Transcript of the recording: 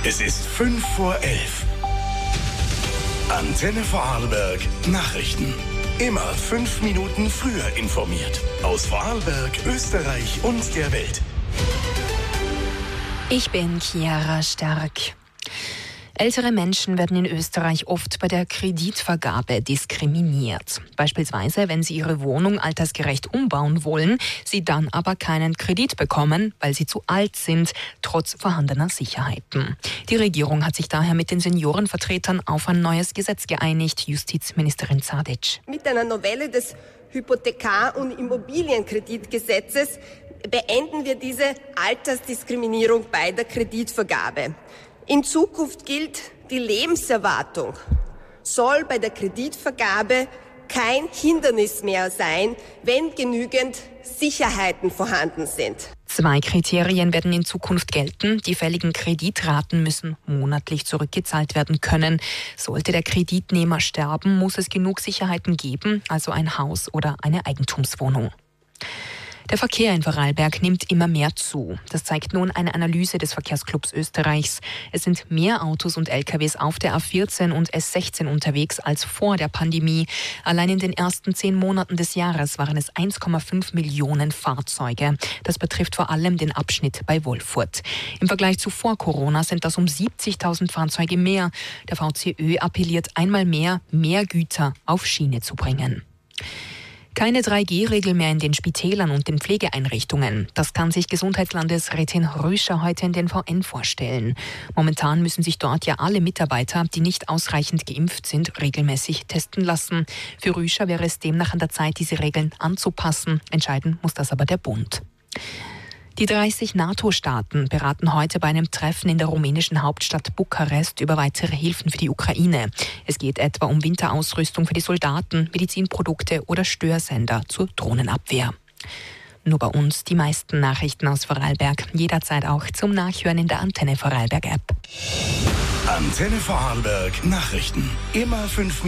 Es ist 11:05. Antenne Vorarlberg Nachrichten. Immer 5 Minuten früher informiert. Aus Vorarlberg, Österreich und der Welt. Ich bin Chiara Stark. Ältere Menschen werden in Österreich oft bei der Kreditvergabe diskriminiert. Beispielsweise, wenn sie ihre Wohnung altersgerecht umbauen wollen, sie dann aber keinen Kredit bekommen, weil sie zu alt sind, trotz vorhandener Sicherheiten. Die Regierung hat sich daher mit den Seniorenvertretern auf ein neues Gesetz geeinigt, Justizministerin Zadic. Mit einer Novelle des Hypothekar- und Immobilienkreditgesetzes beenden wir diese Altersdiskriminierung bei der Kreditvergabe. In Zukunft gilt, die Lebenserwartung soll bei der Kreditvergabe kein Hindernis mehr sein, wenn genügend Sicherheiten vorhanden sind. 2 Kriterien werden in Zukunft gelten. Die fälligen Kreditraten müssen monatlich zurückgezahlt werden können. Sollte der Kreditnehmer sterben, muss es genug Sicherheiten geben, also ein Haus oder eine Eigentumswohnung. Der Verkehr in Vorarlberg nimmt immer mehr zu. Das zeigt nun eine Analyse des Verkehrsclubs Österreichs. Es sind mehr Autos und LKWs auf der A14 und S16 unterwegs als vor der Pandemie. Allein in den ersten 10 Monaten des Jahres waren es 1,5 Millionen Fahrzeuge. Das betrifft vor allem den Abschnitt bei Wolfurt. Im Vergleich zu vor Corona sind das um 70.000 Fahrzeuge mehr. Der VCÖ appelliert einmal mehr Güter auf Schiene zu bringen. Keine 3G-Regel mehr in den Spitälern und den Pflegeeinrichtungen. Das kann sich Gesundheitslandesrätin Rüscher heute in den VN vorstellen. Momentan müssen sich dort ja alle Mitarbeiter, die nicht ausreichend geimpft sind, regelmäßig testen lassen. Für Rüscher wäre es demnach an der Zeit, diese Regeln anzupassen. Entscheiden muss das aber der Bund. Die 30 NATO-Staaten beraten heute bei einem Treffen in der rumänischen Hauptstadt Bukarest über weitere Hilfen für die Ukraine. Es geht etwa um Winterausrüstung für die Soldaten, Medizinprodukte oder Störsender zur Drohnenabwehr. Nur bei uns die meisten Nachrichten aus Vorarlberg. Jederzeit auch zum Nachhören in der Antenne Vorarlberg App. Antenne Vorarlberg Nachrichten. Immer 5